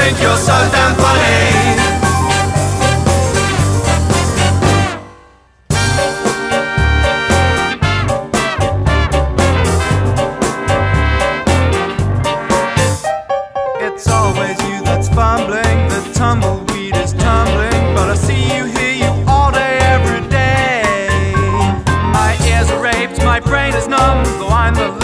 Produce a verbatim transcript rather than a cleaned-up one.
think you're so damn funny. It's always you that's fumbling, the tumbleweed is tumbling, but I see you, hear you all day, every day. My ears are raped, my brain is numb, though I'm the